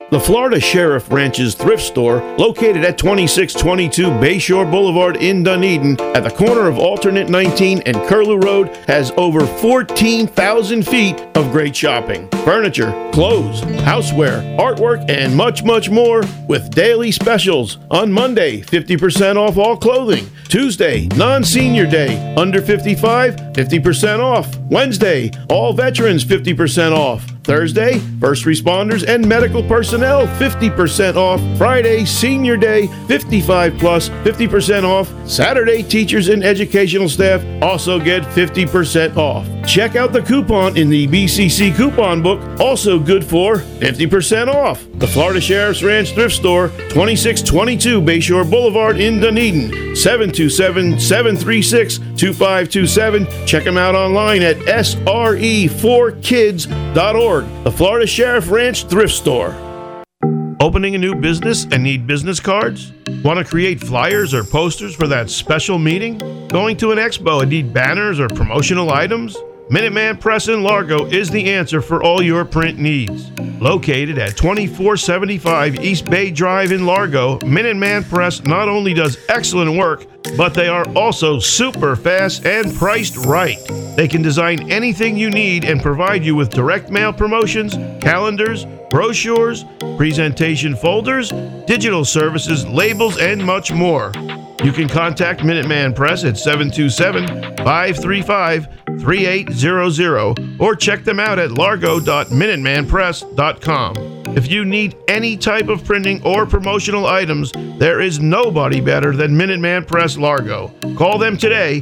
The Florida Sheriff Ranch's thrift store, located at 2622 Bayshore Boulevard in Dunedin, at the corner of Alternate 19 and Curlew Road, has over 14,000 feet of great shopping. Furniture, clothes, houseware, artwork, and much, much more, with daily specials. On Monday, 50% off all clothing. Tuesday, non-senior day, under 55, 50% off. Wednesday, all veterans 50% off. Thursday, first responders and medical personnel 50% off. Friday, senior day, 55 plus 50% off. Saturday, teachers and educational staff also get 50% off. Check out the coupon in the BCC coupon book, also good for 50% off. The Florida Sheriff's Ranch Thrift Store, 2622 Bayshore Boulevard in Dunedin, 727-736-2527. Check them out online at sre4kids.org. The Florida Sheriff Ranch Thrift Store. Opening a new business and need business cards? Want to create flyers or posters for that special meeting? Going to an expo and need banners or promotional items? Minuteman Press in Largo is the answer for all your print needs. Located at 2475 East Bay Drive in Largo, Minuteman Press not only does excellent work, but they are also super fast and priced right. They can design anything you need and provide you with direct mail promotions, calendars, brochures, presentation folders, digital services, labels, and much more. You can contact Minuteman Press at 727-535-3800 or check them out at largo.minutemanpress.com. If you need any type of printing or promotional items, there is nobody better than Minuteman Press Largo. Call them today,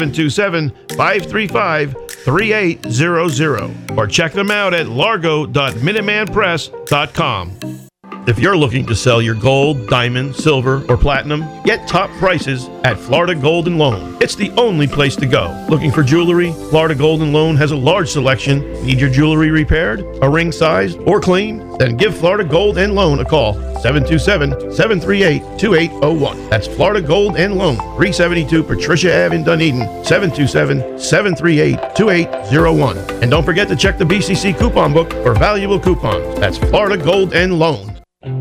727-535-3800, or check them out at largo.minutemanpress.com. If you're looking to sell your gold, diamond, silver, or platinum, get top prices at Florida Gold and Loan. It's the only place to go. Looking for jewelry? Florida Gold and Loan has a large selection. Need your jewelry repaired, a ring sized, or clean? Then give Florida Gold and Loan a call. 727-738-2801. That's Florida Gold and Loan, 372 Patricia Ave in Dunedin, 727-738-2801. And don't forget to check the BCC coupon book for valuable coupons. That's Florida Gold and Loan.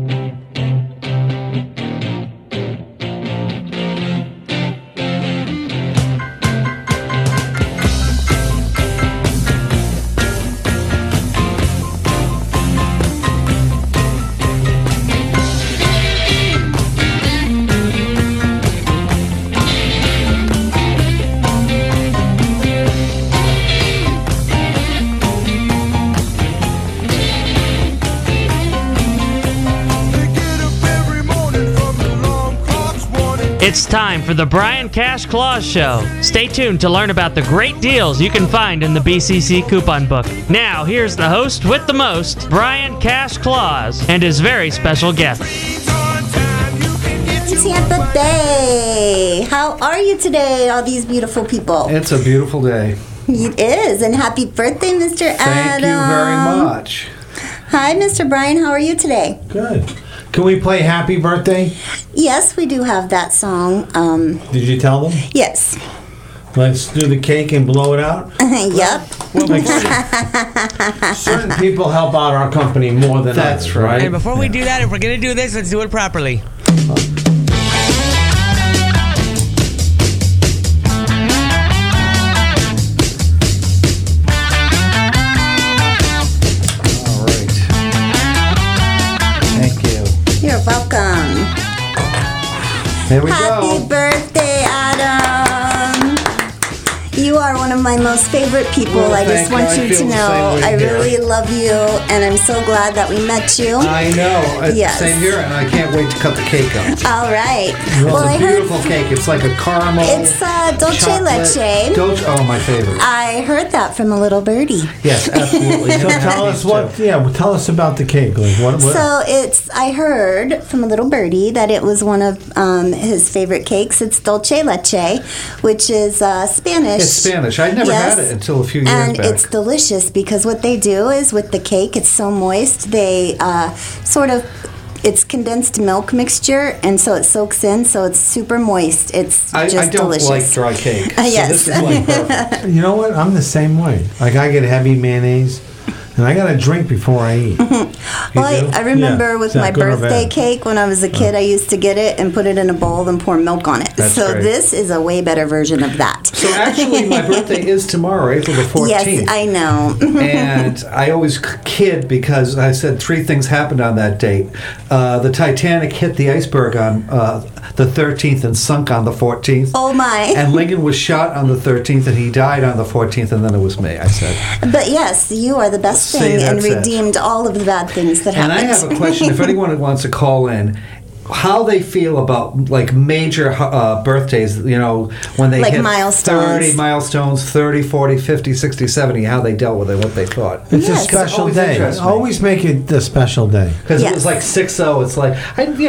It's time for the Brian Cash Claus Show. Stay tuned to learn about the great deals you can find in the BCC coupon book. Now, here's the host with the most, Brian Cash Claus, and his very special guest. Tampa Bay. How are you today, all these beautiful people? It's a beautiful day. It is, and happy birthday, Mr. Adam. Thank you very much. Hi, Mr. Brian. How are you today? Good. Can we play Happy Birthday? Yes, we do have that song. Did you tell them? Yes. Let's do the cake and blow it out? Yep. Well, certain people help out our company more than others, right? And before we do that, if we're going to do this, let's do it properly. You're welcome. There we go. Happy birthday, Adam. You are one of my most favorite people. Well, I just want you to know I really love you, and I'm so glad that we met you. I know. Yes. Same here, and I can't wait to cut the cake up. All right. Well, it's a beautiful cake. It's like a caramel. It's Dolce Leche. Oh, my favorite. I heard that from a little birdie. Yes, absolutely. So tell us tell us about the cake. Like what? So I heard from a little birdie that it was one of his favorite cakes. It's Dolce Leche, which is Spanish. It's Spanish. I never had it until a few years back. And it's delicious because what they do is with the cake, it's so moist, they it's condensed milk mixture, and so it soaks in, so it's super moist. It's just delicious. I don't like dry cake. Yes. So this is like perfect. You know what? I'm the same way. Like I get heavy mayonnaise, And I got to drink before I eat. Well, I remember with my birthday cake when I was a kid, I used to get it and put it in a bowl and pour milk on it. That's so great. this is a way better version of that. So actually, my birthday is tomorrow, April the 14th. Yes, I know. And I always kid because I said 3 things happened on that date. The Titanic hit the iceberg on the 13th and sunk on the 14th. Oh, my. And Lincoln was shot on the 13th and he died on the 14th, and then it was me, I said. But yes, you are the best See, thing and that's it. redeemed all of the bad things that And happened. I have a question. If anyone wants to call in, how they feel about like major birthdays, when they Like hit milestones. 30 milestones, 30, 40, 50, 60, 70, how they dealt with it, what they thought. It's Yes. a special Always day. interests me. Always make it a special day. Because it Yes. was like 60, it's like,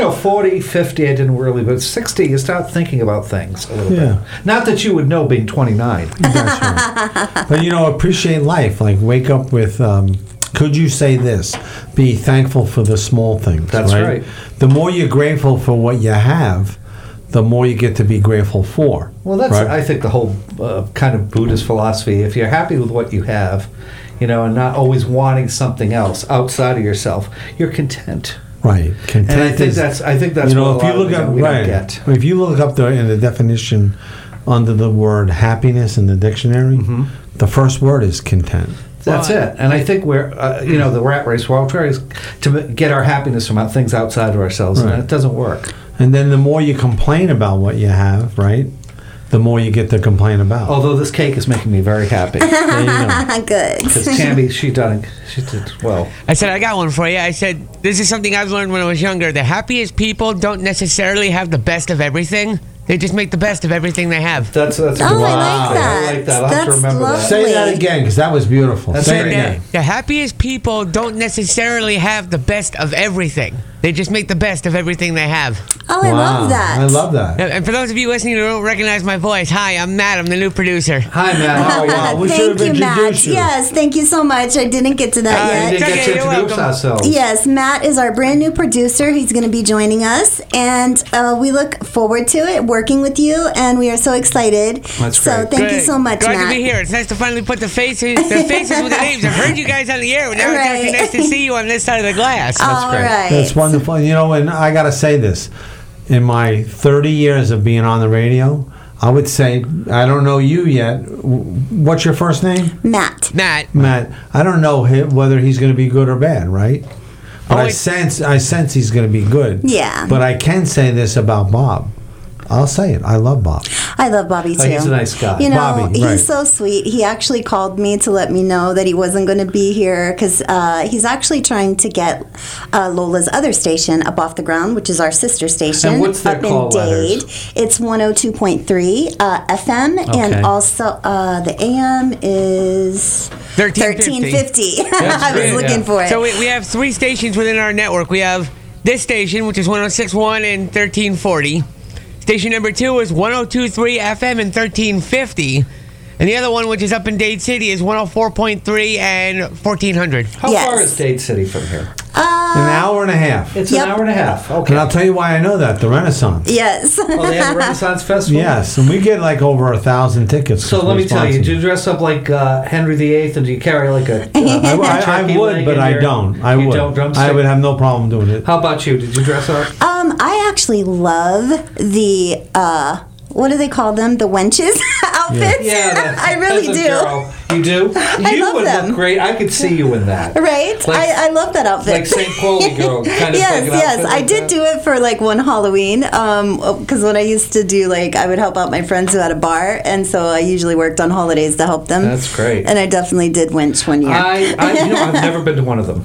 40, 50, I didn't really, but 60, you start thinking about things a little Yeah. bit. Not that you would know being 29. That's right. But appreciate life. Like wake up with. Could you say this? Be thankful for the small things. That's right. The more you're grateful for what you have, the more you get to be grateful for. Well, that's, right? I think, the whole kind of Buddhist philosophy. If you're happy with what you have, and not always wanting something else outside of yourself, you're content. Right. Content And I think is- that's what if a you lot look of up we right, don't get. if you look up in the definition under the word happiness in the dictionary, the first word is content. That's it. And I think we're, the rat race, we're all trying to get our happiness from things outside of ourselves, Right. and it doesn't work. And then the more you complain about what you have, right, the more you get to complain about. Although this cake is making me very happy. There you go. Good. Because Tammy, she did well. I said, I got one for you. I said, this is something I've learned when I was younger. The happiest people don't necessarily have the best of everything. They just make the best of everything they have. That's a good I one. like that. I like that. I'll have to That's remember that. lovely. Say that again, because that was beautiful. That's Say it very again. The happiest people don't necessarily have the best of everything. They just make the best of everything they have. Oh, I love that. I love that. And for those of you listening who don't recognize my voice, hi, I'm Matt. I'm the new producer. Hi, Matt. How are you? wow. We should Thank have you, Matt. introduced you. Yes, thank you so much. I didn't get to that We yet. didn't It's get okay, to you're introduce welcome. ourselves. Yes, Matt is our brand new producer. He's going to be joining us, and we look forward to it, working with you, and we are so excited. That's So great. thank you Good. so much, Glad Matt. to be here. It's nice to finally put the faces with the names. I've heard you guys on the air, but now it's actually Right. nice to see you on this side of the glass. All great. right. That's wonderful. And I got to say this. In my 30 years of being on the radio, I would say, I don't know you yet. What's your first name? Matt. Matt, Matt. I don't know whether he's going to be good or bad, right? But Oh, I sense he's going to be good. Yeah. But I can say this about Bob. I'll say it. I love Bob. I love Bobby too. Oh, he's a nice guy. You know, Bobby, he's right. so sweet. He actually called me to let me know that he wasn't going to be here because he's actually trying to get Lola's other station up off the ground, which is our sister station. And what's their up call in Dade. letters? It's 102.3 FM, Okay. and also the AM is 1350. 1350. I was great, looking yeah. for it. So we have 3 stations within our network. We have this station, which is 106.1 and 1340. Station number 2 is 102.3 FM and 1350. And the other one, which is up in Dade City, is 104.3 and 1400. How Yes. far is Dade City from here? An hour and a half. It's Yep. an hour and a half. Okay. And I'll tell you why I know that. The Renaissance. Yes. Oh, they have a Renaissance Festival? Yes, and we get like over 1,000 tickets. So let me tell you, do you dress up like Henry VIII, and do you carry like a I turkey would, leg but in I your- don't. I you would. don't drumstick? I would have no problem doing it. How about you? Did you dress up? I actually love the what do they call them? The wenches outfits. that's I really peasant do. Girl. You do? I You love would them. look great. I could see you in that. Right? Like- I love that outfit. Like St. Pauli girl, kind of yes, like an yes. outfit I like did that? do it for like one Halloween because when I used to do I would help out my friends who had a bar, and so I usually worked on holidays to help them. That's great. And I definitely did winch one year. I've never been to one of them.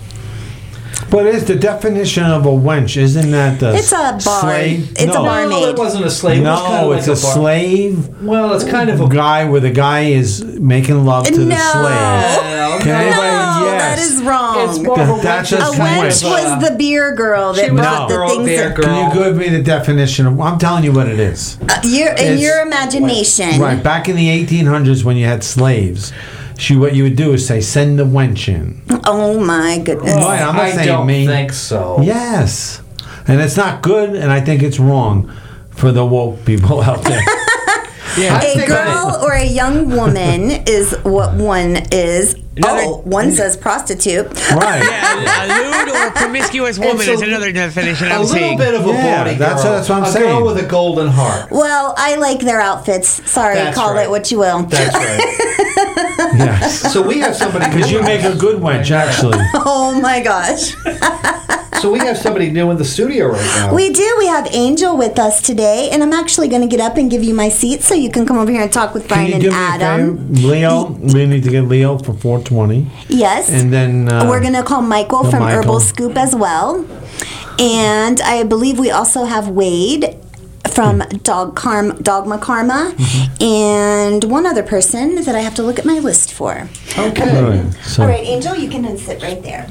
But is the definition of a wench? Isn't that the It's a bar. slave? It's a no. bar. No, it wasn't a slave. It was kind No, of it's like a bar. slave Well, it's kind of a guy where the guy is making love to the No. slave. Can anybody? no, Yes. that is wrong. It's more of a That's wench. a a It's wench kind was the beer girl that She was brought a the girl, things. beer that- girl. Can you give me the definition of? I'm telling you what it is. in It's- your imagination. Right, back in the 1800s when you had slaves, what you would do is say, "Send the wench in." Oh my goodness. Right, I'm not I saying don't me. think so. Yes, and it's not good, and I think it's wrong for the woke people out there. Yeah. I A think girl or a young woman is what one is. One says prostitute. Right. Yeah, a lewd or promiscuous woman is another definition I'm A little seeing. bit of a Yeah, bawdy that's girl. what I'm a saying. girl with a golden heart. Well, I like their outfits. Sorry, That's call right. it what you will. That's right. Yes. So we have somebody. Because you make a good wench, actually. Oh my gosh. So we have somebody new in the studio right now. We do. We have Angel with us today, and I'm actually going to get up and give you my seat so you can come over here and talk with Can Brian you and do me Adam. a favor? Leo, we need to get Leo for 420. Yes. And then... We're going to call Michael from Michael. Herbal Scoop as well. And I believe we also have Wade from Dogma Karma, and one other person that I have to look at my list for. Okay. All right, so- All right, Angel, you can sit right there.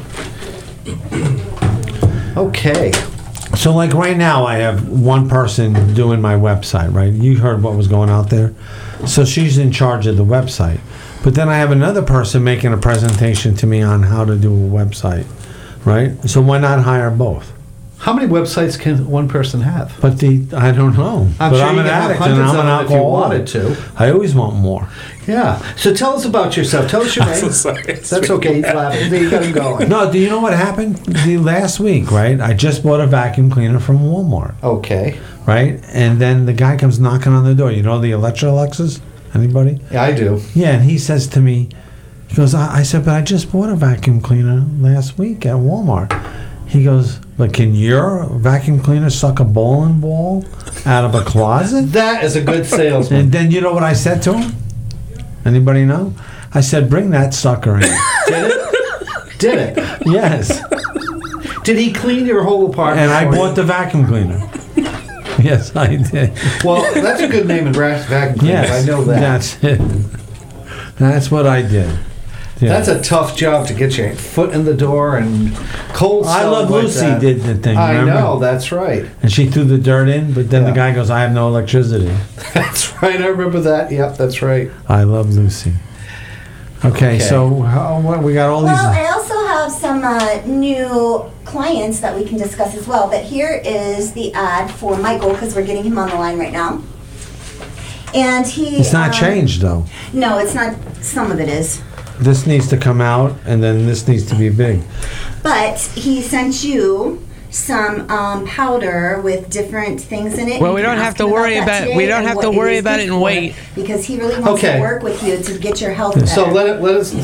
Okay. So, like right now, I have one person doing my website, right? You heard what was going out there. So she's in charge of the website. But then I have another person making a presentation to me on how to do a website, right? So why not hire both? How many websites can one person have? But I don't know. I'm but sure I'm you an could have addict and hundreds I'm of an them if you alcoholic. wanted to. I always want more. Yeah. So tell us about yourself. Tell us your name. That's okay. He's laughing. You got him going. No, do you know what happened? The last week, right? I just bought a vacuum cleaner from Walmart, Okay. right? And then the guy comes knocking on the door. You know the Electroluxes? Anybody? Yeah, I do. Yeah, and he says to me, he goes, I said, but I just bought a vacuum cleaner last week at Walmart. He goes, but can your vacuum cleaner suck a bowling ball out of a closet? That is a good salesman. And then you know what I said to him? Anybody know? I said, bring that sucker in. Did it? Did it? Yes. Did he clean your whole apartment? And I for you? bought the vacuum cleaner. Yes, I did. Well, that's a good name in vacuum cleaners. Yes, I know that. That's it. That's what I did. Yeah. That's a tough job to get your foot in the door and cold. I selling Love like Lucy that. did the thing. I remember? know. That's right. And she threw the dirt in, but then the Yeah. guy goes, I have no electricity. That's right. I remember that. Yep. That's right. I Love Lucy. Okay, so what, we got all these. Well, I also have some new clients that we can discuss as well, but here is the ad for Michael because we're getting him on the line right now. And he... It's not changed, though. No, it's not. Some of it is. This needs to come out, and then this needs to be big. But he sent you some powder with different things in it. Well, You we can don't ask have to him worry that about- today we don't and have what to it worry is about good it and for, wait. because he really wants Okay. to work with you to get your health better. So let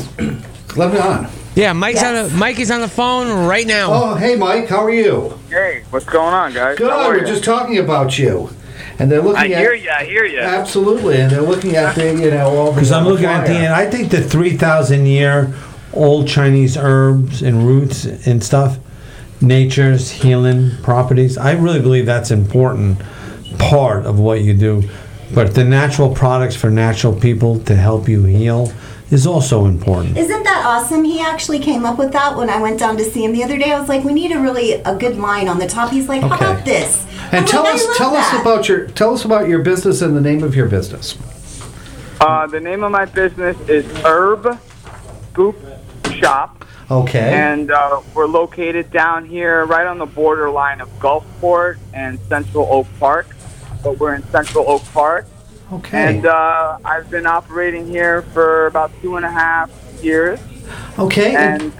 me on. Yeah, Mike is on the phone right now. Oh, hey, Mike. How are you? Hey, what's going on, guys? Good. How are We're you? just talking about you, and they're looking I at. hear you. Absolutely, and they're looking at the all the. Because I'm looking at the end. I think the 3,000-year old Chinese herbs and roots and stuff, nature's healing properties, I really believe that's important part of what you do. But the natural products for natural people to help you heal is also important. Isn't that awesome? He actually came up with that when I went down to see him the other day. I was like, we need a good line on the top. He's like, how Okay. about this? And I'm tell like, I us love that. about your business and the name of your business. The name of my business is Herb Scoop Shop, Okay. and we're located down here right on the borderline of Gulfport and Central Oak Park. But we're in Central Oak Park, Okay. and I've been operating here for about 2.5 years. Okay. And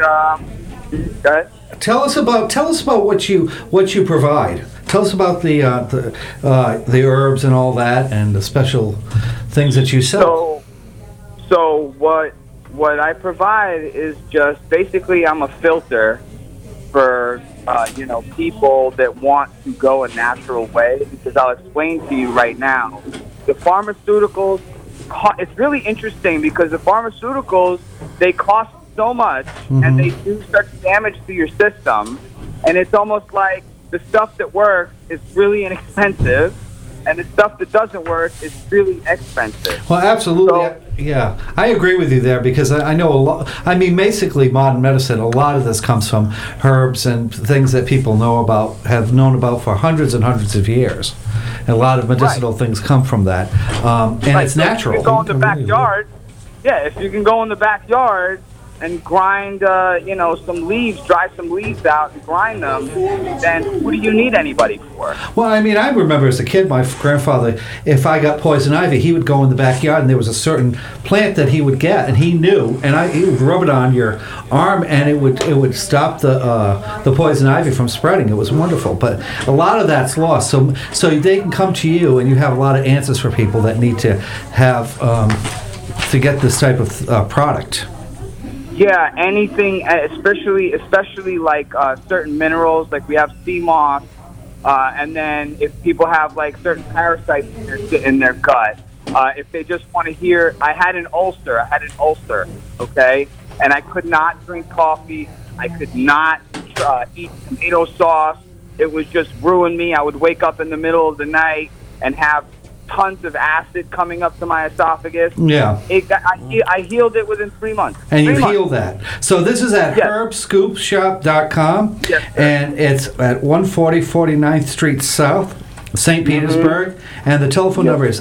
Tell us about what you provide. Tell us about the herbs and all that, and the special things that you sell. So what I provide is just basically I'm a filter for people that want to go a natural way, because I'll explain to you right now. The pharmaceuticals, it's really interesting because the pharmaceuticals, they cost so much, and they do such damage to your system, and it's almost like the stuff that works is really inexpensive, and the stuff that doesn't work is really expensive. Well, absolutely. So- Yeah, I agree with you there, because I know a lot. I mean, basically, modern medicine, a lot of this comes from herbs and things that people have known about for hundreds and hundreds of years. And a lot of medicinal things come from that. And Right, it's so natural. If you can go in the backyard, if you can go in the backyard and grind, some leaves, dry some leaves out and grind them, then who do you need anybody for? Well, I mean, I remember as a kid, my grandfather, if I got poison ivy, he would go in the backyard and there was a certain plant that he would get, and he knew, and he would rub it on your arm, and it would stop the poison ivy from spreading. It was wonderful, but a lot of that's lost. So they can come to you, and you have a lot of answers for people that need to have to get this type of product. Yeah, anything, especially like certain minerals, like we have sea moss, and then if people have like certain parasites in their gut, if they just want to hear, I had an ulcer, okay, and I could not drink coffee, I could not eat tomato sauce, it was just ruin me. I would wake up in the middle of the night and have tons of acid coming up to my esophagus. Yeah. I healed it within 3 months. And you healed that. So this is at herbscoopshop.com. Yes, sir. And it's at 140 49th Street South, St. Petersburg. And the telephone number is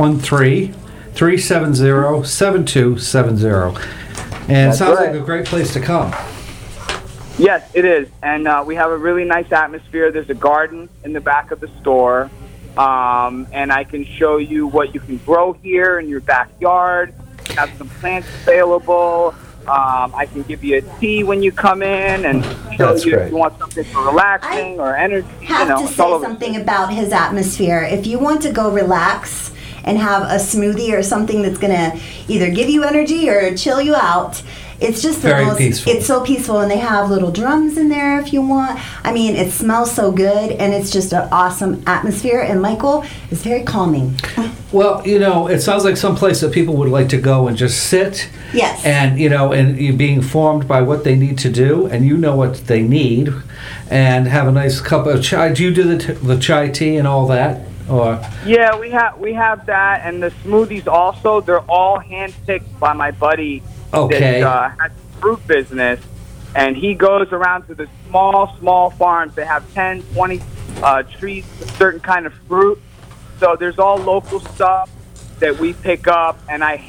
813-370-7270. And it sounds like a great place to come. Yes, it is. And we have a really nice atmosphere. There's a garden in the back of the store. And I can show you what you can grow here in your backyard. We have some plants available. I can give you a tea when you come in and show you if you want something for relaxing or energy. I have to say something about his atmosphere. If you want to go relax and have a smoothie or something that's going to either give you energy or chill you out, it's just very peaceful. It's so peaceful, and they have little drums in there if you want. I mean, it smells so good, and it's just an awesome atmosphere. And Michael is very calming. Well, it sounds like some place that people would like to go and just sit. Yes. And and you're being informed by what they need to do, and you know what they need, and have a nice cup of chai. Do you do the chai tea and all that? Or yeah, we have that, and the smoothies also. They're all handpicked by my buddy. Okay. That has a fruit business, and he goes around to the small farms. They have 10, 20 trees with certain kind of fruit. So there's all local stuff that we pick up, and I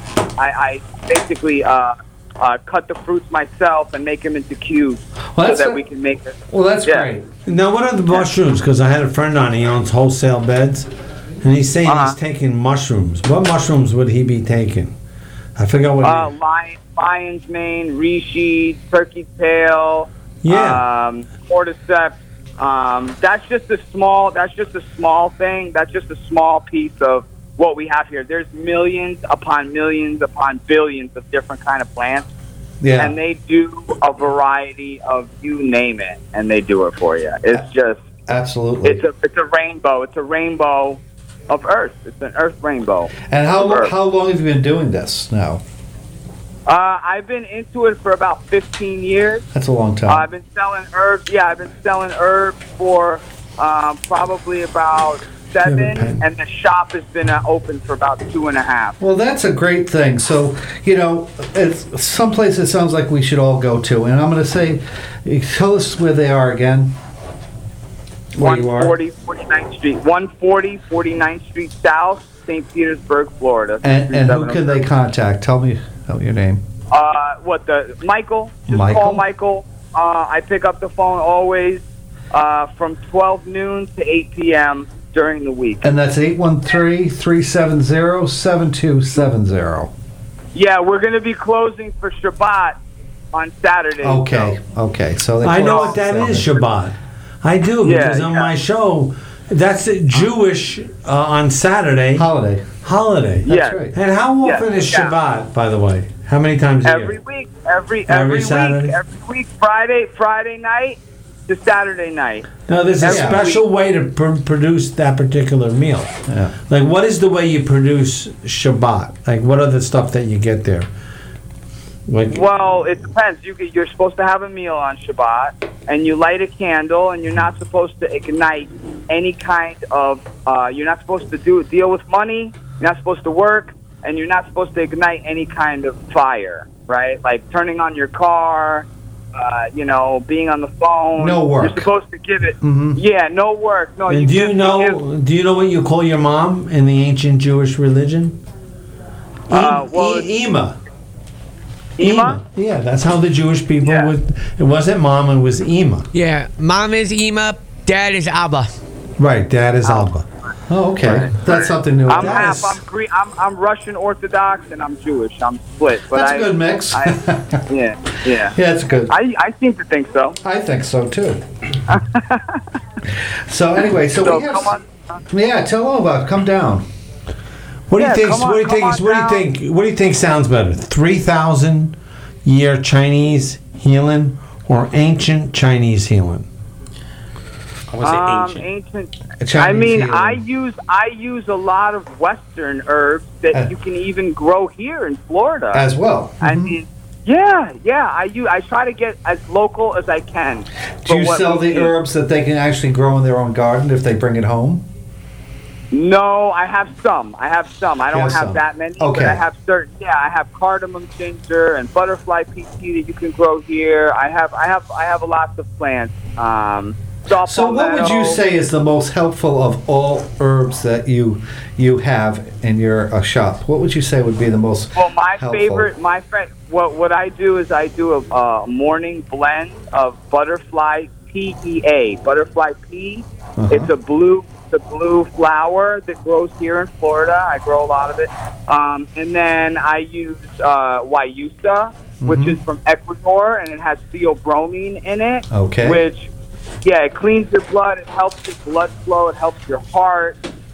basically cut the fruits myself and make them into cubes so that we can make it. Well, that's great. Now, what are the mushrooms? Because I had a friend on, he owns wholesale beds, and he's saying he's taking mushrooms. What mushrooms would he be taking? I forgot what. Lion's mane, reishi, turkey tail, cordyceps. That's just a small thing. That's just a small piece of what we have here. There's millions upon billions of different kind of plants. Yeah. And they do a variety of you name it, and they do it for you. It's just absolutely. It's a rainbow. It's a rainbow of Earth. It's an Earth rainbow. And how long have you been doing this now? I've been into it for about 15 years. That's a long time. I've been selling herbs. Yeah, I've been selling herbs for probably about 7, and the shop has been open for about 2.5. Well, that's a great thing. So, it's someplace it sounds like we should all go to. And I'm going to say, tell us where they are again. 140 49th Street. 140 49th Street South, St. Petersburg, Florida. And who can they contact? Tell me your name. Michael. Just call Michael. I pick up the phone always from 12 noon to 8 p.m. during the week. And that's 813-370-7270. Yeah, we're going to be closing for Shabbat on Saturday. Okay. So I know what that is, Shabbat. I do, because on my show, that's Jewish on Saturday. Holiday. That's right. And how often is Shabbat, by the way? How many times a year? Every week. Every Saturday? Every week, Friday night to Saturday night. No, there's a special way to produce that particular meal. Yeah. Like, what is the way you produce Shabbat? Like, what are the stuff that you get there? Well, it depends. You're supposed to have a meal on Shabbat, and you light a candle, and you're not supposed to ignite any kind of. You're not supposed to deal with money. You're not supposed to work, and you're not supposed to ignite any kind of fire, right? Like turning on your car, being on the phone. No work. You're supposed to give it. Mm-hmm. Yeah, no work. No. And do you know what you call your mom in the ancient Jewish religion? Ema. Ema? Yeah, that's how the Jewish people Yeah. would. It wasn't mom, it was Ema. Yeah, mom is Ema, dad is Abba. Right, dad is Alba. Oh, okay. That's something new. I'm That half. is- I'm Greek. I'm Russian Orthodox and I'm Jewish. I'm split. But That's a good mix. Yeah. Yeah, it's good. I seem to think so. I think so too. So anyway, so we have. come on. Yeah, tell all about it. Come down. What do you Yeah, think? come on- What do you come think? on What do you down. think? What do you think sounds better? 3,000-year Chinese healing or ancient Chinese healing? I want to say ancient. Ancient. Chinese I mean, healing. I use a lot of Western herbs that you can even grow here in Florida. As well. I mean, yeah. I try to get as local as I can. Do you for what sell we the need. herbs that they can actually grow in their own garden if they bring it home? No, I have some. I don't have have some. that many, Okay. but I have certain. Yeah, I have cardamom ginger and butterfly PT that you can grow here. I have lots of plants. So what would you say is the most helpful of all herbs that you have in your shop? What would you say would be the most Well, my helpful? favorite, my friend. What I do is I do a morning blend of butterfly PEA. Butterfly P. Uh-huh. It's a blue flower that grows here in Florida. I grow a lot of it. And then I use Wyusa, which is from Ecuador, and it has theobromine in it. Okay. Which, it cleans your blood. It helps your blood flow. It helps your heart.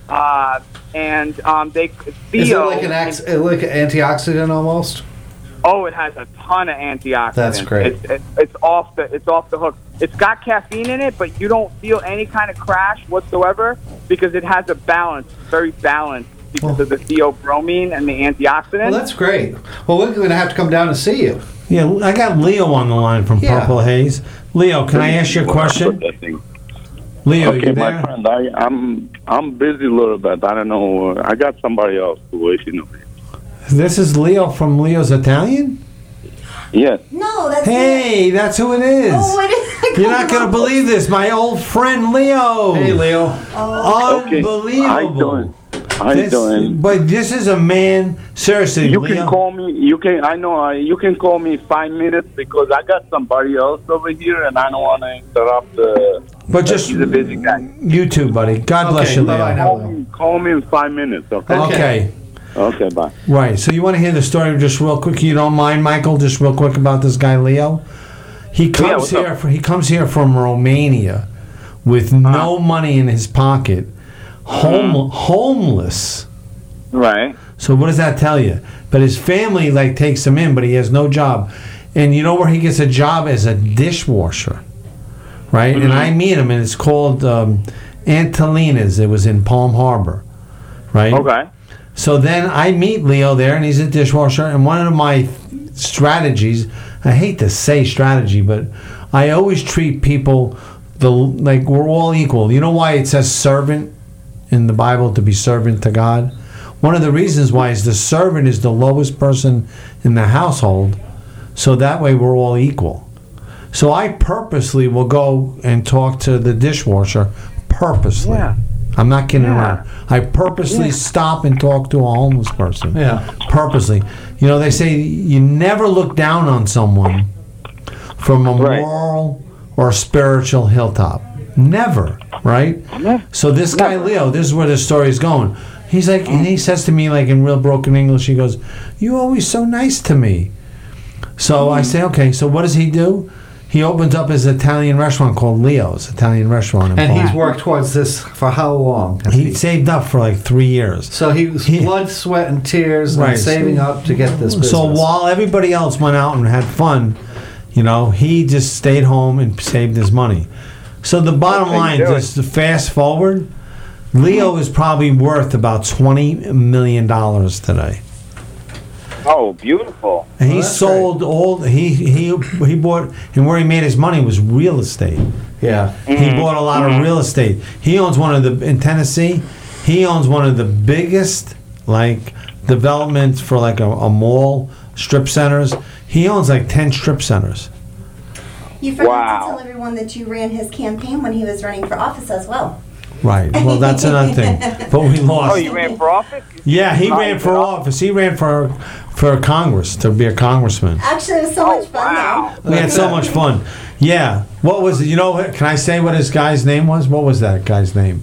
And they Is it theo. like an antioxidant almost? Oh, it has a ton of antioxidants. That's great. It's off the hook. It's got caffeine in it, but you don't feel any kind of crash whatsoever because it has a balance, very balanced because of the theobromine and the antioxidants. Well, that's great. Well, we're going to have to come down and see you. Yeah, I got Leo on the line from Yeah. Purple Haze. Leo, can I ask you a question? Leo, Okay, you my there? friend, I'm busy a little bit. I don't know. I got somebody else waiting on me. This is Leo from Leo's Italian? Yes. No, that's Hey, that's who it is. Oh, it is. You're not going to believe this. My old friend Leo. Hey, Leo. Okay. Unbelievable. How you doing? How you doing? But this is a man, seriously, You Leo. can call me. You can. I know. You can call me 5 minutes because I got somebody else over here, and I don't want to interrupt. But just He's a busy guy. you too, buddy. God bless Okay, you, bye-bye Leo. now. Call me in 5 minutes. Okay. Okay. Okay. Bye. Right. So you want to hear the story just real quick? You don't mind, Michael? Just real quick about this guy, Leo. He comes what's here. up? He comes here from Romania with no money in his pocket, homeless. Right. So what does that tell you? But his family takes him in, but he has no job. And you know where he gets a job? As a dishwasher, right? And I meet him, and it's called Antolina's. It was in Palm Harbor, right? Okay. So then I meet Leo there, and he's a dishwasher. And one of my strategies, I hate to say strategy, but I always treat people like we're all equal. You know why it says servant in the Bible, to be servant to God? One of the reasons why is the servant is the lowest person in the household, so that way we're all equal. So I purposely will go and talk to the dishwasher, purposely. Yeah. I'm not kidding around. I purposely stop and talk to a homeless person. Yeah. Purposely. You know, they say you never look down on someone from a Right. moral or spiritual hilltop. Never, right? So this guy, Leo, this is where the story is going. He's like, and he says to me, like in real broken English, he goes, "You're always so nice to me." So I say, okay, so what does he do? He opens up his Italian restaurant called Leo's Italian Restaurant in And Palm. he's worked towards this for how long? He saved up for like 3 years. So he was blood, sweat, and tears, Right. and saving up to get this business. So while everybody else went out and had fun, you know, he just stayed home and saved his money. So the bottom line, just to fast forward, Leo is probably worth about $20 million today. Oh, beautiful. And he Well, that's sold all he bought, and where he made his money was real estate. yeah. He bought a lot of real estate. He owns one of the in Tennessee. He owns one of the biggest developments for a mall, strip centers. He owns 10 strip centers. You forgot Wow. to tell everyone that you ran his campaign when he was running for office as well. Right. Well, that's another thing. But we lost. Oh, you ran for office? Yeah, he ran for office. He ran for Congress to be a congressman. Actually, it was so much fun, though. We had so much fun. Yeah. What was it? You know, can I say what his guy's name was? What was that guy's name?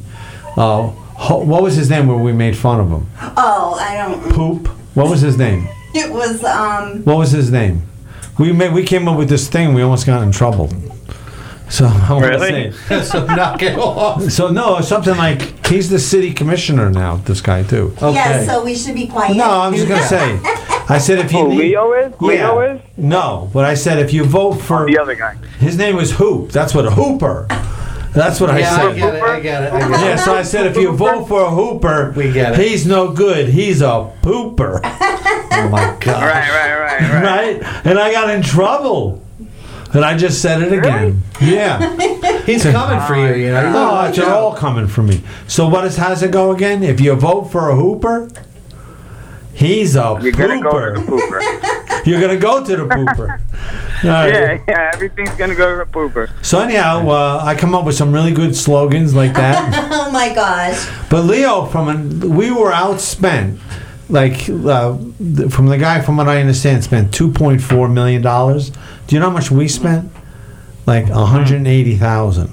What was his name where we made fun of him? Oh, I don't. Poop. What was his name? It was What was his name? We came up with this thing. We almost got in trouble. So I want to say it. So knock it off. So no, it's something like he's the city commissioner now. This guy too. Okay. Yeah, so we should be quiet. No, I'm just gonna say. I said if you Oh, Leo is? Yeah. Leo is? No, but I said if you vote for The other guy. his name was Hoop. That's what a Hooper. That's what I Yeah, said. I get it. Yeah, so I said if you vote for a Hooper, We get it. he's no good. He's a pooper. Oh my God. Right. Right? And I got in trouble. And I just said it again. Yeah. He's coming for you, you know. Oh, they're all coming for me. So how's it go again? If you vote for a Hooper, he's a You're going to go to the pooper. pooper. You're going to go to the pooper. All right. Yeah, everything's going to go to the pooper. So anyhow, I come up with some really good slogans like that. Oh my gosh. But Leo, we were outspent. Like from the guy, from what I understand, spent $2.4 million. Do you know how much we spent? Like $180,000.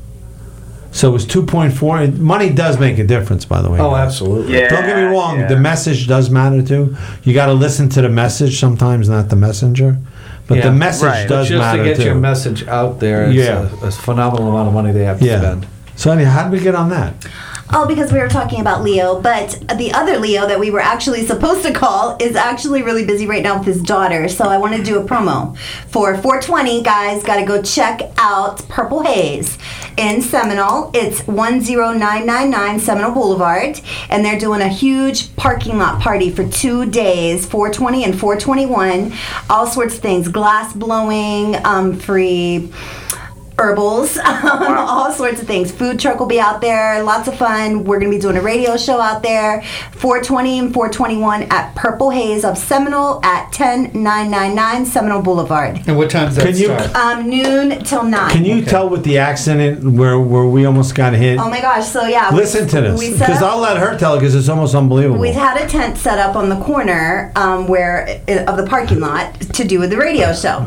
So it was 2.4. Money does make a difference, by the way. Oh, absolutely. Yeah. Don't get me wrong. yeah. The message does matter too. You got to listen to the message sometimes, not the messenger. But Yeah, the message right. does Just matter to get too. your message out there, it's Yeah. a phenomenal amount of money they have to Yeah. spend. So anyhow, how did we get on that? Oh, because we were talking about Leo, but the other Leo that we were actually supposed to call is actually really busy right now with his daughter. So I want to do a promo for 420. Guys, got to go check out Purple Haze in Seminole. It's 10999 Seminole Boulevard, and they're doing a huge parking lot party for 2 days, 420 and 421. All sorts of things, glass blowing, free herbals, all sorts of things. Food truck will be out there, lots of fun. We're going to be doing a radio show out there, 420 and 421 at Purple Haze of Seminole at 10999 Seminole Boulevard. And what time does that Can you- start? Noon till 9. Can you tell with the accident where we almost got hit? Oh my gosh, so yeah. Listen to this, we set because up- I'll let her tell it because it's almost unbelievable. We had a tent set up on the corner of the parking lot to do with the radio show.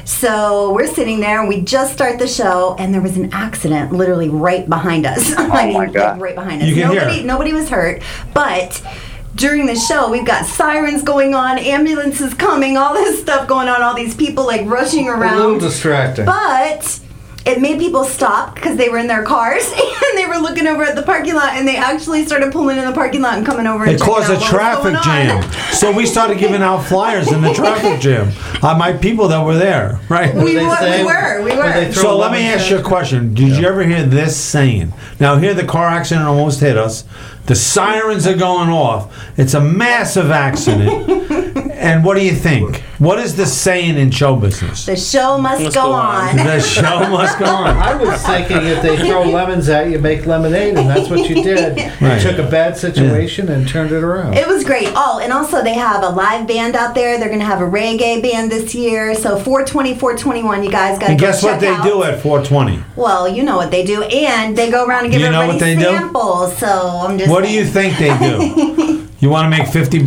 So we're sitting there, and we just start the show, and there was an accident literally right behind us. I mean, my God. like right behind us. You can hear. Nobody was hurt, but during the show, we've got sirens going on, ambulances coming, all this stuff going on, all these people like rushing A little around. distracting. But it made people stop because they were in their cars and they were looking over at the parking lot, and they actually started pulling in the parking lot and coming over and It checking caused out a what was traffic going on. jam. So we started giving out flyers in the traffic jam. My people that were there, right? We they were. say- We were they were. throw So let me lemon ask you a question. Did you ever hear this saying? Now here the car accident almost hit us. The sirens are going off. It's a massive accident. And what do you think? What is the saying in show business? The show must go on. The show must go on. I was thinking if they throw lemons at you, make lemonade, and that's what you did. Right. You took a bad situation and turned it around. It was great. Oh, and also they have a live band out there. They're going to have a reggae band this year. So 420, 421, you guys got to And go guess check what they out. do at 420? Well, you know what they do. And they go around and give You know everybody what they do? samples. So I'm just What do saying. you think they do? You want to make $50?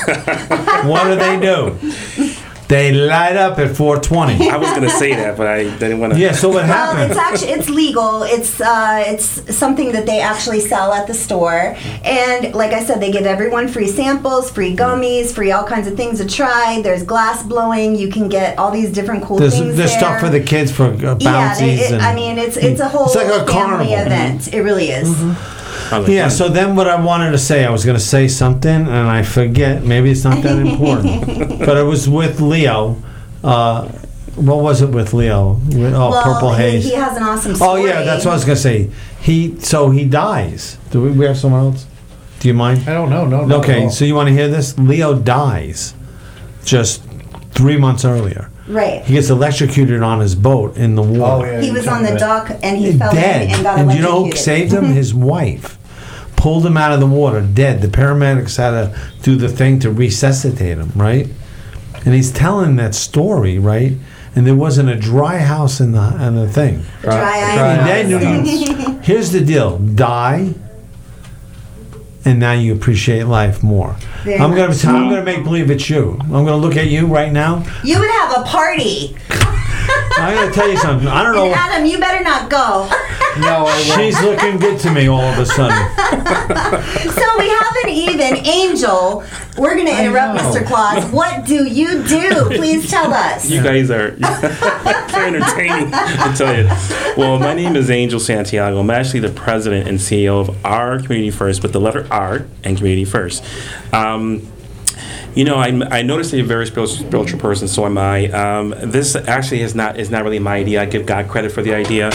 What do? They light up at 420. I was gonna say that, but I didn't want to. Yeah, so what Well, happened? it's actually it's legal. It's something that they actually sell at the store, and like I said, they give everyone free samples, free gummies, free all kinds of things to try. There's glass blowing. You can get all these different cool There's things. there's there. stuff for the kids for bouncies. I mean, it's a whole It's like a family carnival. event. It really is. Yeah, so then what I wanted to say, I was going to say something, and I forget. Maybe it's not that important. But it was with Leo. What was it with Leo? Well, Purple Haze. He has an awesome Oh, story. yeah, that's what I was going to say. He dies. Do we have someone else? Do you mind? I don't know. No. not at Okay, all. so you want to hear this? Leo dies just 3 months earlier. Right. He gets electrocuted on his boat in the water. Oh, yeah, He you was told on me the that. dock and he fell Dead. in and got And you know who electrocuted. saved him? His wife. Pulled him out of the water, dead. The paramedics had to do the thing to resuscitate him, right? And he's telling that story, right? and there wasn't a dry house in the thing. Dry And then here's the deal: die, and now you appreciate life more. Very I'm much. gonna make believe it's you. I'm gonna look at you right now. You would have a party. I'm gonna tell you something. I don't know. And Adam, you better not go. No, I won't. She's looking good to me all of a sudden. So we haven't even, Angel, we're going to interrupt know. Mr. Claus. What do you do? Please tell us. You guys are very entertaining, I tell you. Well, my name is Angel Santiago. I'm actually the president and CEO of our Community First, with the letter R and Community First. You know, I noticed that you're a very spiritual person, so am I. This actually is not really my idea. I give God credit for the idea.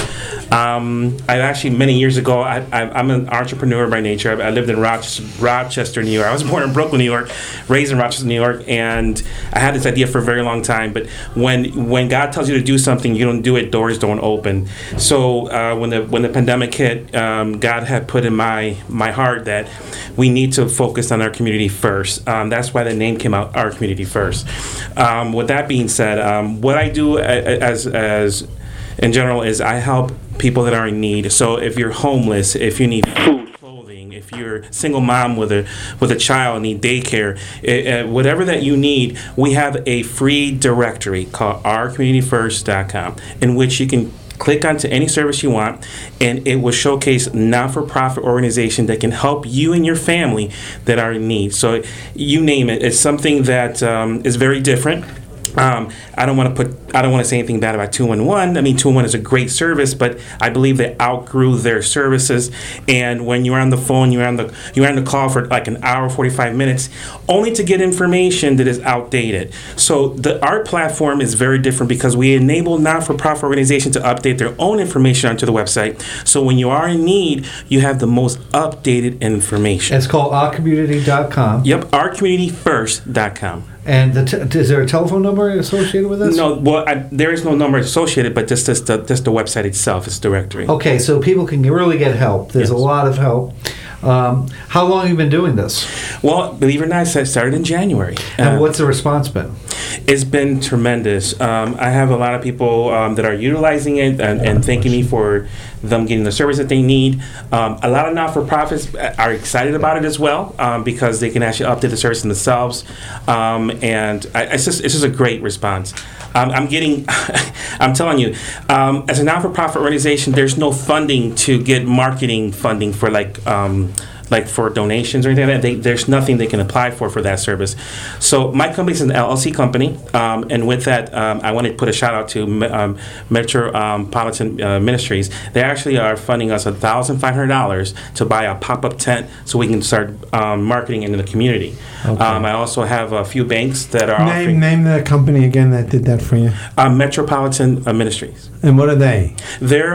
I actually, many years ago, I'm an entrepreneur by nature. I lived in Rochester, New York. I was born in Brooklyn, New York, raised in Rochester, New York, and I had this idea for a very long time. But when God tells you to do something, you don't do it, doors don't open. So when the pandemic hit, God had put in my heart that we need to focus on our community first. That's why the name came out, Our Community First. With that being said, what I do as in general is I help people that are in need. So if you're homeless, if you need food, clothing, if you're a single mom with a child, need daycare, whatever that you need, we have a free directory called ourcommunityfirst.com, in which you can click onto any service you want, and it will showcase non-for-profit organizations that can help you and your family that are in need. So you name it. It's something that is very different. I don't want to say anything bad about 211. I mean, 211 is a great service, but I believe they outgrew their services. And when you're on the phone, you're on the call for like an hour, 45 minutes, only to get information that is outdated. So our platform is very different because we enable non-for-profit organizations to update their own information onto the website. So when you are in need, you have the most updated information. It's called ourcommunity.com. Yep, ourcommunityfirst.com. And is there a telephone number associated with this? No, well, there is no number associated, but just the website itself is directory. Okay, so people can really get help. There's a lot of help. How long have you been doing this? Well, believe it or not, I started in January. And what's the response been? It's been tremendous. I have a lot of people that are utilizing it and thanking me for them getting the service that they need. A lot of not-for-profits are excited about it as well because they can actually update the service themselves. And it's just a great response. I'm telling you, as a non-for-profit organization, there's no funding to get marketing funding for like for donations or anything like that. There's nothing they can apply for that service. So my company is an LLC company, and with that, I want to put a shout out to Metropolitan Ministries. They actually are funding us $1,500 to buy a pop-up tent so we can start marketing into the community. Okay. I also have a few banks that are offering... Name the company again that did that for you. Metropolitan Ministries. And what are they? They're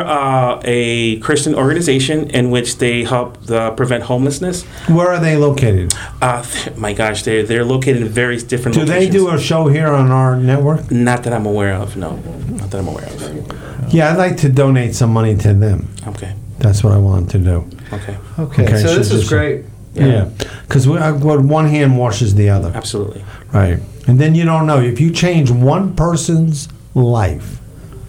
a Christian organization in which they help prevent homelessness. Where are they located? My gosh, they're located in various different locations. Do they do a show here on our network? Not that I'm aware of, no. Not that I'm aware of. Yeah, I'd like to donate some money to them. Okay. That's what I want to do. Okay, so this is great. Yeah, because one hand washes the other. Absolutely. Right. And then you don't know. If you change one person's life,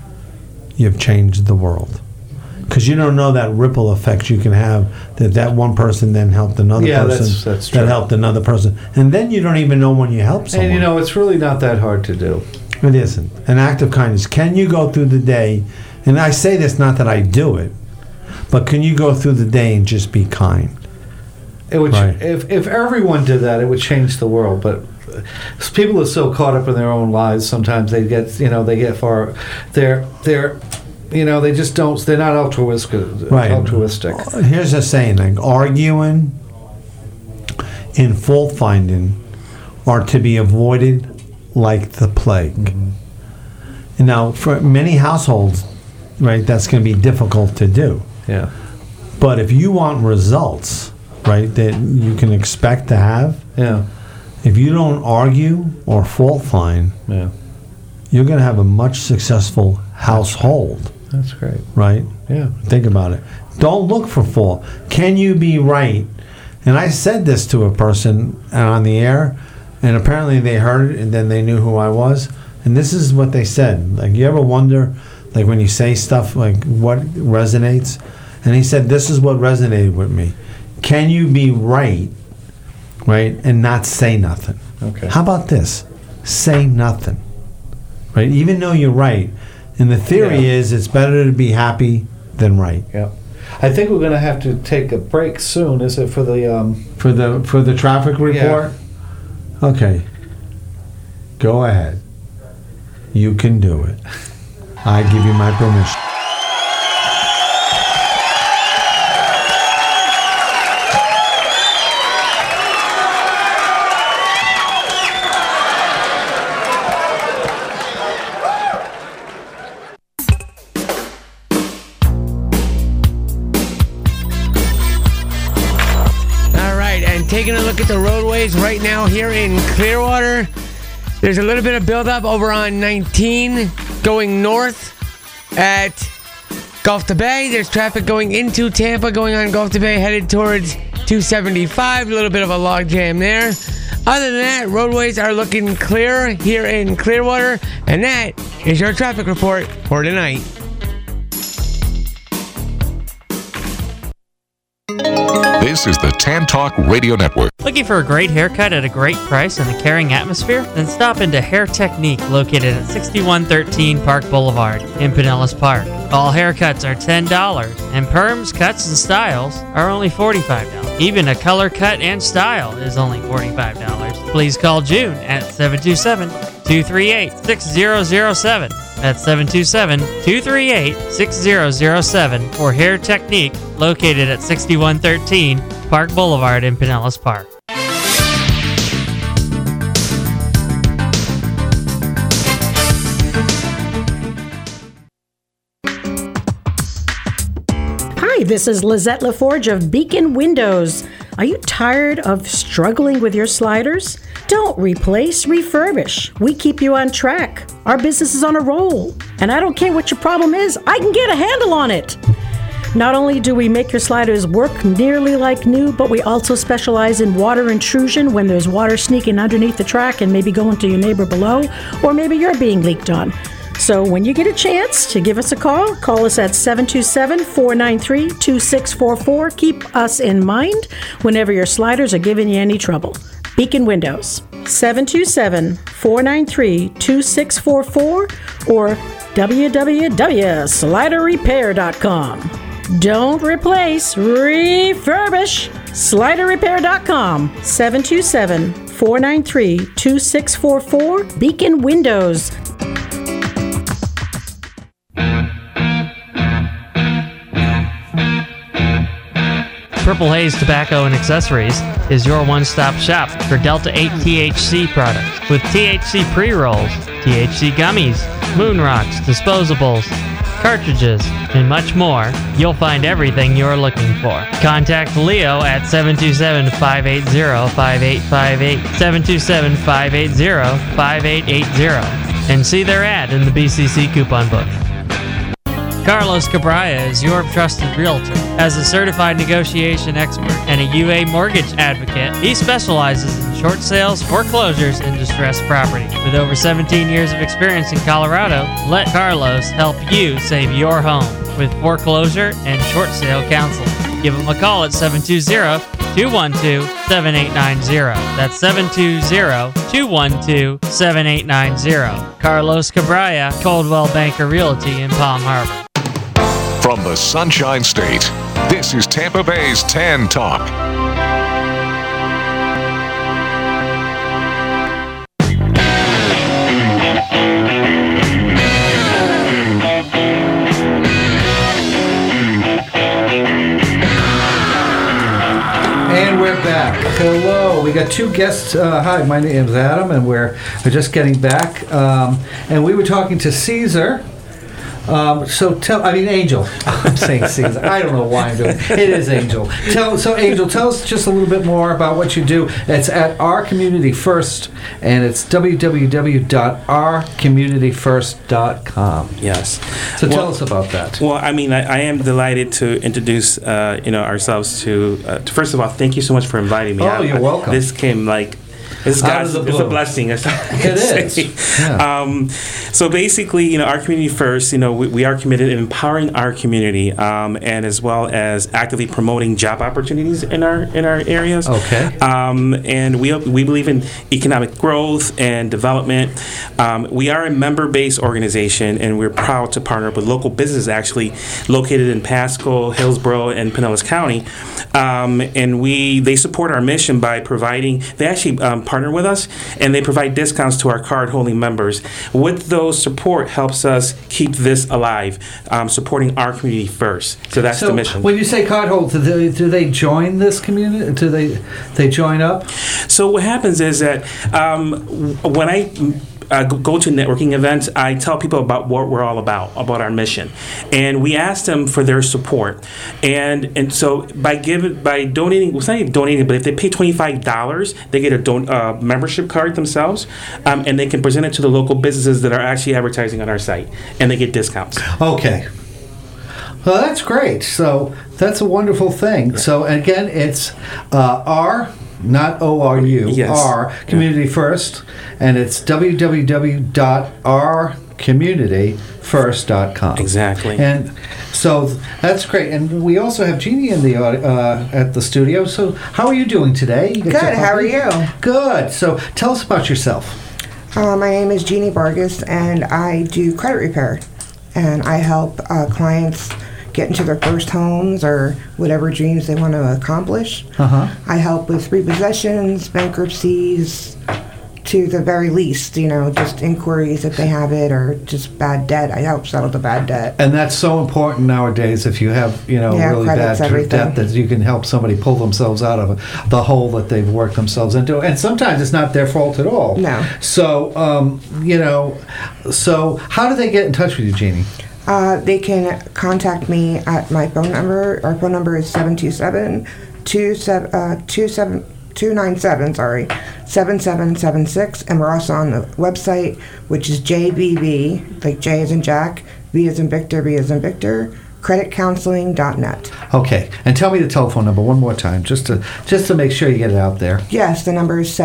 you've changed the world. Because you don't know that ripple effect you can have, that one person then helped another person that's true. That helped another person. And then you don't even know when you help someone. And it's really not that hard to do. It isn't. An act of kindness. Can you go through the day, and I say this not that I do it, but can you go through the day and just be kind? It would, right. If everyone did that, it would change the world. But people are so caught up in their own lives. Sometimes they get far. They just don't. They're not altruistic. Right. Altruistic. Here's a saying: like arguing and fault finding are to be avoided like the plague. Mm-hmm. Now, for many households, right, that's going to be difficult to do. Yeah. But if you want results, right, that you can expect to have, if you don't argue or fault find, you're going to have a much successful household. That's great. Right? Yeah. Think about it. Don't look for fault. Can you be right? And I said this to a person on the air, and apparently they heard it, and then they knew who I was. And this is what they said. Like, you ever wonder, like, when you say stuff, like, what resonates? And he said, this is what resonated with me. Can you be right, and not say nothing? Okay. How about this? Say nothing, right? Even though you're right. And the theory is it's better to be happy than right. Yeah. I think we're going to have to take a break soon. Is it for the for the traffic report? Okay. Go ahead. You can do it. I give you my permission. Taking a look at the roadways right now here in Clearwater. There's a little bit of buildup over on 19 going north at Gulf to Bay. There's traffic going into Tampa, going on Gulf to Bay, headed towards 275. A little bit of a log jam there. Other than that, roadways are looking clear here in Clearwater. And that is your traffic report for tonight. This is the Tan Talk Radio Network. Looking for a great haircut at a great price and a caring atmosphere? Then stop into Hair Technique, located at 6113 Park Boulevard in Pinellas Park. All haircuts are $10, and perms, cuts, and styles are only $45. Even a color cut and style is only $45. Please call June at 727-238-6007. That's 727-238-6007 for Hair Technique, located at 6113 Park Boulevard in Pinellas Park. Hi, this is Lizette LaForge of Beacon Windows. Are you tired of struggling with your sliders? Don't replace, refurbish. We keep you on track. Our business is on a roll. And I don't care what your problem is, I can get a handle on it. Not only do we make your sliders work nearly like new, but we also specialize in water intrusion when there's water sneaking underneath the track and maybe going to your neighbor below, or maybe you're being leaked on. So when you get a chance to give us a call us at 727-493-2644. Keep us in mind whenever your sliders are giving you any trouble. Beacon Windows, 727-493-2644 or www.sliderrepair.com. Don't replace, refurbish. Sliderrepair.com, 727-493-2644. Beacon Windows. Purple Haze Tobacco and Accessories is your one-stop shop for Delta 8 THC products with THC pre-rolls, THC gummies, moon rocks, disposables, cartridges, and much more. You'll find everything you're looking for. Contact Leo at 727-580-5858, 727-580-5880, and see their ad in the BCC coupon book. Carlos Cabrera is your trusted realtor. As a certified negotiation expert and a UA mortgage advocate, he specializes in short sales, foreclosures, and distressed property. With over 17 years of experience in Colorado, let Carlos help you save your home with foreclosure and short sale counseling. Give him a call at 720-212-7890. That's 720-212-7890. Carlos Cabrera, Coldwell Banker Realty in Palm Harbor. From the Sunshine State, this is Tampa Bay's Tan Talk. And we're back. Hello. We got two guests. Hi, my name is Adam, and we're just getting back. And we were talking to Caesar. Angel. I'm saying Caesar. I don't know why I'm doing it. It is Angel. Angel, tell us just a little bit more about what you do. It's at Our Community First, and it's www.ourcommunityfirst.com. Yes. So tell us about that. Well, I am delighted to introduce ourselves to first of all, thank you so much for inviting me. Oh, you're welcome. This came It's Out of the It's a blue. blessing. It is. Yeah. So basically, our community first. We are committed in empowering our community, and as well as actively promoting job opportunities in our areas. Okay. And we believe in economic growth and development. We are a member-based organization, and we're proud to partner up with local businesses actually located in Pasco, Hillsborough, and Pinellas County. And they support our mission by providing. They actually partner with us, and they provide discounts to our card-holding members. With those support helps us keep this alive, supporting our community first. So that's the mission. When you say cardhold, do they join this community? Do they join up? So what happens is that when I go to networking events, I tell people about what we're all about our mission, and we ask them for their support. And so by donating, well, it's not even donating, but if they pay $25, they get a membership card themselves, and they can present it to the local businesses that are actually advertising on our site, and they get discounts. Okay. Well, that's great. So that's a wonderful thing. So again, it's R, not ORU, Yes. R, Community First, and it's www.rcommunityfirst.com. Exactly. And so that's great. And we also have Jeannie in the at the studio. So how are you doing today? You got Good. your How are puppy? you? Good. So tell us about yourself. My name is Jeannie Vargas, and I do credit repair. And I help clients get into their first homes or whatever dreams they want to accomplish. I help with repossessions, bankruptcies, to the very least, just inquiries if they have it, or just bad debt. I help settle the bad debt. And that's so important nowadays. If you have, really bad debt, that you can help somebody pull themselves out of the hole that they've worked themselves into. And sometimes it's not their fault at all. No. So, so how do they get in touch with you, Jeannie? They can contact me at my phone number. Our phone number is 727-7776, and we're also on the website, which is JVV, like J as in Jack, V as in Victor, V as in Victor, creditcounseling.net. Okay, and tell me the telephone number one more time, just to make sure you get it out there. Yes, the number is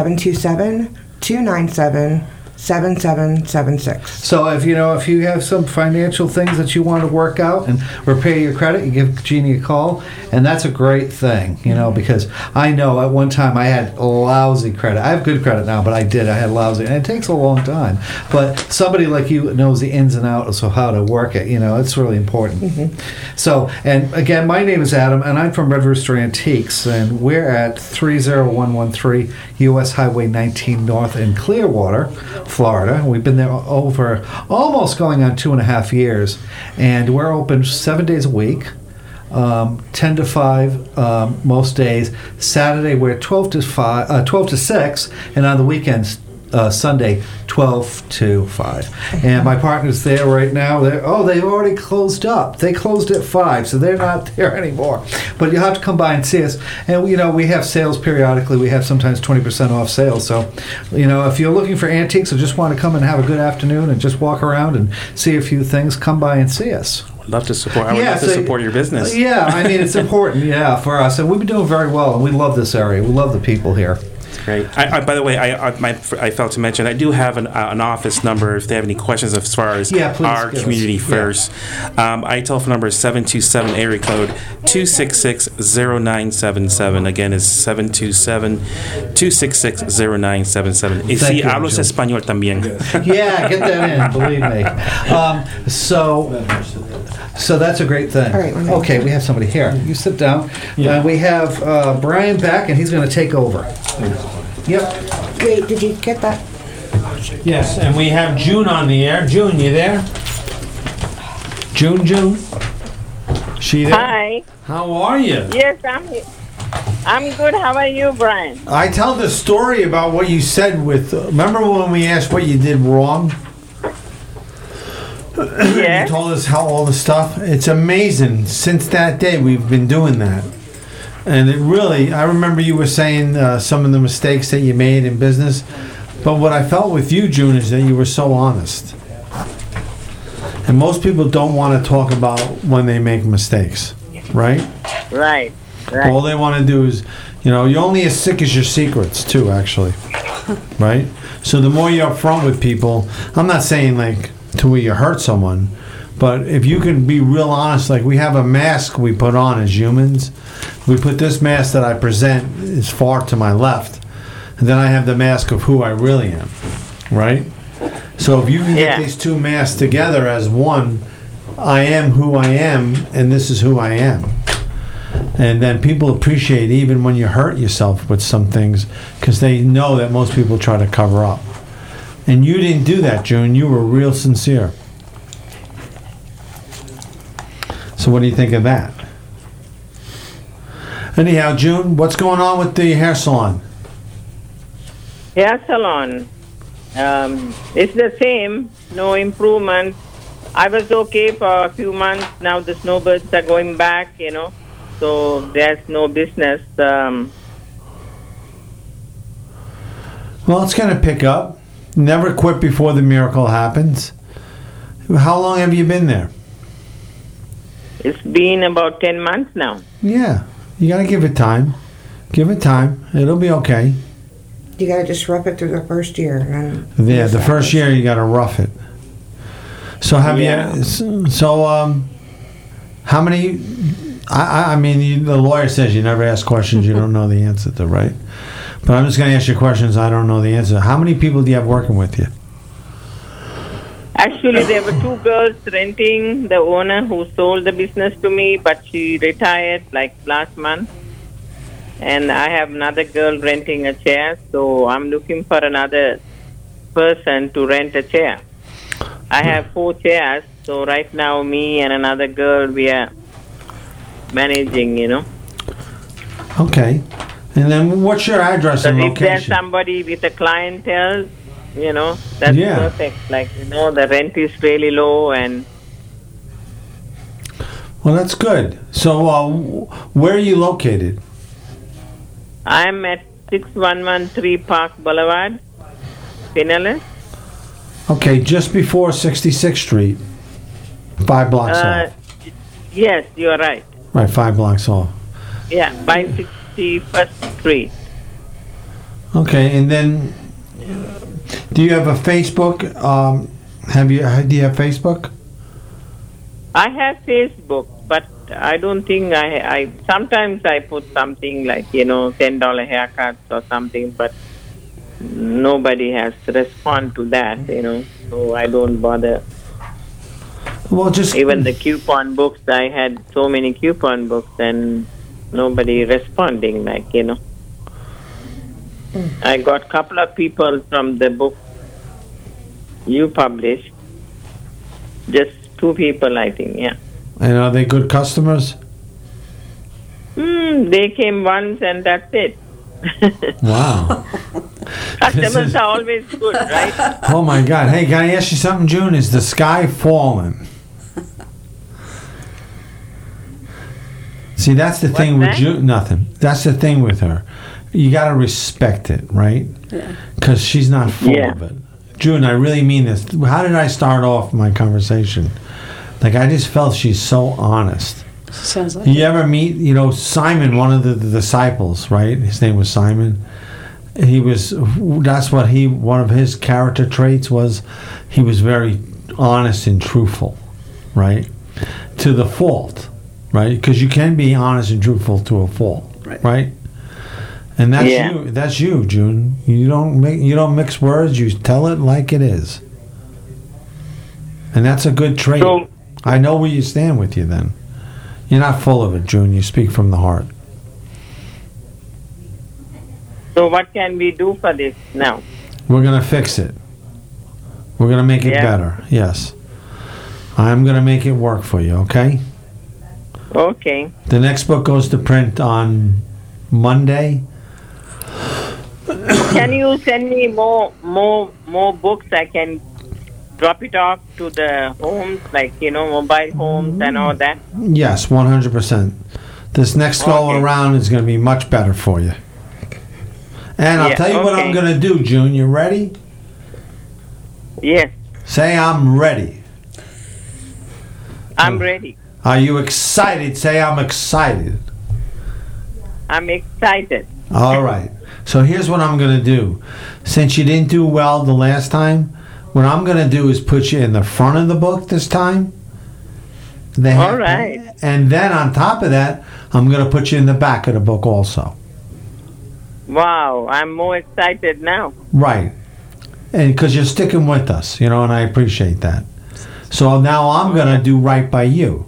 727-297-7776. So if you have some financial things that you want to work out and repair your credit, you give Jeannie a call, and that's a great thing, because I know at one time I had lousy credit. I have good credit now, but I had lousy, and it takes a long time. But somebody like you knows the ins and outs of how to work it. It's really important. Mm-hmm. So, and again, my name is Adam, and I'm from Red Rooster Antiques, and we're at 30113 U.S. Highway 19 North in Clearwater, Florida. We've been there over almost going on 2.5 years, and we're open 7 days a week, 10 to 5 most days. Saturday we're 12 to 6, and on the weekends Sunday 12 to 5. And my partner's there right now. They've already closed up. They closed at 5, so they're not there anymore. But you'll have to come by and see us. And we have sales periodically. We have sometimes 20% off sales. So if you're looking for antiques or just want to come and have a good afternoon and just walk around and see a few things, come by and see us. I would love to support your business. Yeah, I mean, it's important, for us. And we've been doing very well, and we love this area. We love the people here. Great. By the way, I failed to mention, I do have an office number if they have any questions as far as our community first. My telephone number is 727 area code 266-0977. Again, it's 727-266-0977. Y si hablas español también. Yeah, get that in, believe me. So that's a great thing. All right, okay, we have somebody here. You sit down. We have Brian back, and he's going to take over. Yep. Great. Did you get that? Yes, and we have June on the air. June, you there? June? She there? Hi. How are you? Yes, I'm here. I'm good. How are you, Brian? I tell the story about what you said remember when we asked what you did wrong? Yes. You told us how all the stuff. It's amazing. Since that day, we've been doing that. And it really, I remember you were saying some of the mistakes that you made in business. But what I felt with you, June, is that you were so honest. And most people don't want to talk about when they make mistakes, right? Right. All they want to do is, You know, you're only as sick as your secrets, too, actually. Right? So the more you're upfront with people, I'm not saying like to where you hurt someone, but if you can be real honest, like we have a mask we put on as humans. We put this mask that I present is far to my left, and then I have the mask of who I really am. Right? So if you can get these two masks together as one, I am who I am, and this is who I am. And then people appreciate even when you hurt yourself with some things because they know that most people try to cover up. And you didn't do that, June. You were real sincere. So what do you think of that? Anyhow, June, what's going on with the hair salon? Hair salon. It's the same, no improvement. I was okay for a few months. Now the snowbirds are going back, you know. So there's no business. Well, it's going to pick up. Never quit before the miracle happens. How long have you been there? It's been about 10 months now. Yeah. You got to give it time. Give it time. It'll be okay. You got to just rough it through the first year. And Yeah, the first year you got to rough it. So have you... So, how many... I mean, the lawyer says you never ask questions you don't know the answer to, right? But I'm just going to ask you questions I don't know the answer. How many people do you have working with you? Actually, there were two girls renting the owner who sold the business to me, but she retired like last month. And I have another girl renting a chair, so I'm looking for another person to rent a chair. I have 4 chairs, so right now me and another girl, we are managing, you know. Okay. And then what's your address and But if there's location? somebody with a clientele, you know, that's perfect. Like, you know, the rent is really low and... Well, that's good. So where are you located? I'm at 6113 Park Boulevard, Pinellas. Okay, just before 66th Street. 5 blocks off. Yes, you're right. Right, 5 blocks off. Yeah, by 61st Street. Okay, and then do you have a Facebook? Do you have Facebook? I have Facebook, but I don't think I sometimes I put something like, you know, $10 haircuts or something, but nobody has responded to that, you know, so I don't bother. Well, just even the coupon books, I had so many coupon books and nobody responding, like, you know. I got a couple of people from the book you published, just 2 people, I think, yeah. And are they good customers? They came once and that's it. Wow. Customers are always good, right? Oh my God. Hey, can I ask you something, June? Is the sky falling? See, that's the thing with June. Nothing. That's the thing with her. You got to respect it, right? Yeah. Because she's not full of it. June, I really mean this. How did I start off my conversation? Like, I just felt she's so honest. Sounds like You ever meet, you know, Simon, one of the disciples, right? His name was Simon. One of his character traits was he was very honest and truthful, right? To the fault, right? Because you can be honest and truthful to a fault, right? And that's you. That's you, June. You don't mix words. You tell it like it is, and that's a good trait. So, I know where you stand with you. Then you're not full of it, June. You speak from the heart. So what can we do for this now? We're gonna fix it. We're gonna make it better. Yes, I'm gonna make it work for you. Okay. Okay. The next book goes to print on Monday. Can you send me more books? I can drop it off to the homes, like, you know, mobile homes and all that. Yes, 100%. This next go around is going to be much better for you. And I'll tell you what I'm going to do, June. You ready? Yes. Say I'm ready. I'm ready. Are you excited? Say I'm excited. I'm excited. All right. So here's what I'm going to do. Since you didn't do well the last time, what I'm going to do is put you in the front of the book this time. All right. And then on top of that, I'm going to put you in the back of the book also. Wow, I'm more excited now. Right. And because you're sticking with us, and I appreciate that. So now I'm going to do right by you.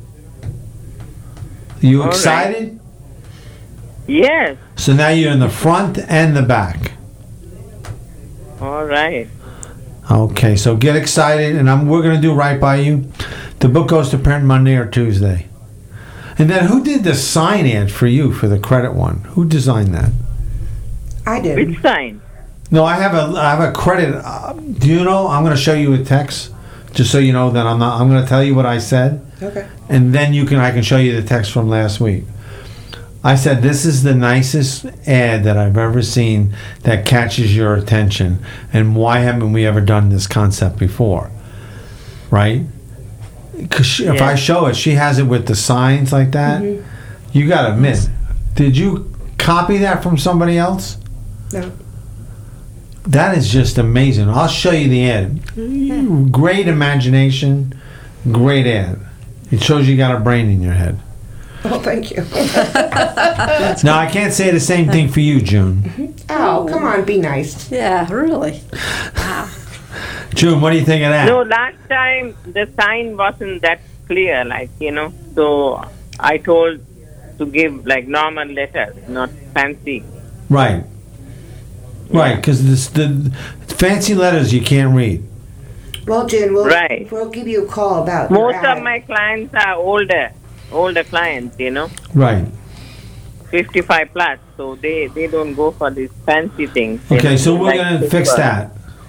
You All excited? Right. Yes. So now you're in the front and the back. All right. Okay, so get excited, and we're going to do right by you. The book goes to print Monday or Tuesday. And then who did the sign ad for you for the credit one? Who designed that? I did. Which sign? No, I have a credit. Do you know? I'm going to show you a text, just so you know that I'm going to tell you what I said. Okay. And then I can show you the text from last week. I said, this is the nicest ad that I've ever seen that catches your attention. And why haven't we ever done this concept before? Right? Because if I show it, she has it with the signs like that. Mm-hmm. You got to admit, did you copy that from somebody else? No. That is just amazing. I'll show you the ad. Great imagination, great ad. It shows you got a brain in your head. Oh, thank you. Now, I can't say the same thing for you, June. Oh, come on, be nice. Yeah, really. Wow. June, what do you think of that? No, last time the sign wasn't that clear, so I told to give normal letters, not fancy. Right. Right, because the fancy letters you can't read. Well, June, Right. we'll give you a call about your Most ad. of my clients are older clients, Right. 55 plus, so they don't go for these fancy things. Okay, so we're going to fix that.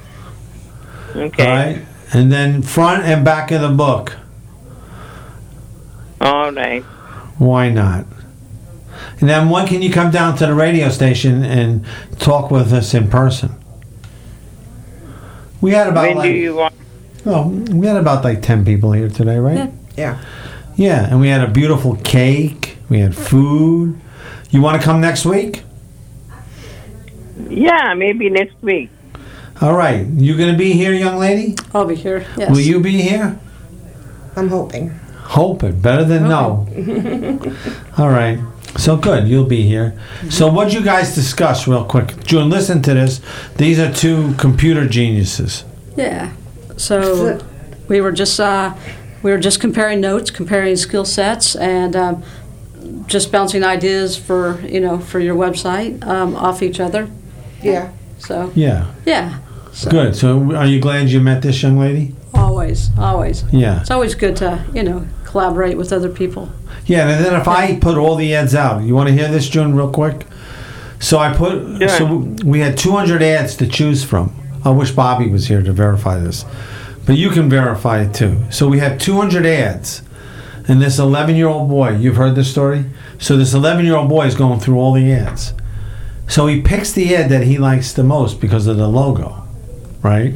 Okay. All right? And then front and back of the book. All right. Why not? And then when can you come down to the radio station and talk with us in person? We had about When do you want? Well, we had about 10 people here today, right? Yeah. Yeah, and we had a beautiful cake. We had food. You want to come next week? Yeah, maybe next week. All right. You going to be here, young lady? I'll be here, yes. Will you be here? I'm hoping. Hoping. Better than no. All right. So good. You'll be here. So what'd you guys discuss real quick? June, listen to this. These are two computer geniuses. Yeah. So we were just comparing notes, comparing skill sets, and just bouncing ideas for your website off each other. Yeah. So. Yeah. Yeah. So. Good. So are you glad you met this young lady? Always. Yeah. It's always good to collaborate with other people. Yeah, and then if I put all the ads out, you want to hear this, June, real quick? So we had 200 ads to choose from. I wish Bobby was here to verify this, but you can verify it too. So we had 200 ads, and this 11-year-old boy, you've heard this story? So this 11-year-old boy is going through all the ads. So he picks the ad that he likes the most because of the logo, right?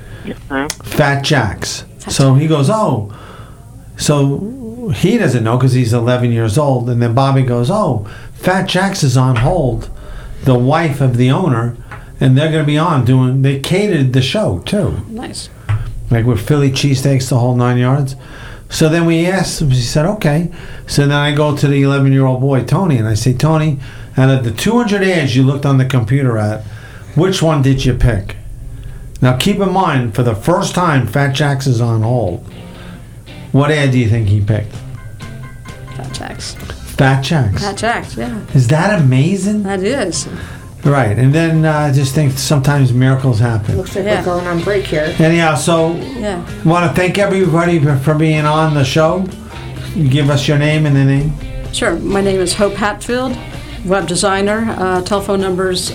Fat Jacks. So he goes, oh. So he doesn't know because he's 11 years old. And then Bobby goes, oh, Fat Jacks is on hold, the wife of the owner, and they're going to be on they catered the show too. Nice. Like with Philly cheesesteaks, the whole 9 yards. So then we asked him, he said, okay. So then I go to the 11-year-old boy, Tony, and I say, Tony, out of the 200 ads you looked on the computer at, which one did you pick? Now keep in mind, for the first time, Fat Jacks is on hold. What ad do you think he picked? Fat Jacks. Fat Jacks. Fat Jacks, yeah. Is that amazing? That is. Right, and then I just think sometimes miracles happen. Looks like we're going on break here. Anyhow, so want to thank everybody for being on the show. You give us your name and the name. Sure. My name is Hope Hatfield, web designer. Telephone numbers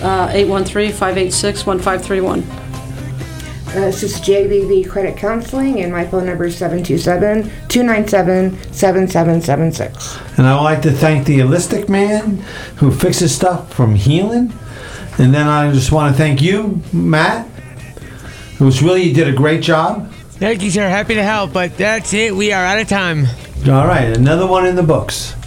813-586-1531. This is JBB Credit Counseling, and my phone number is 727-297-7776. And I would like to thank the Holistic Man who fixes stuff from healing. And then I just want to thank you, Matt. You did a great job. Thank you, sir. Happy to help, but that's it. We are out of time. All right, another one in the books.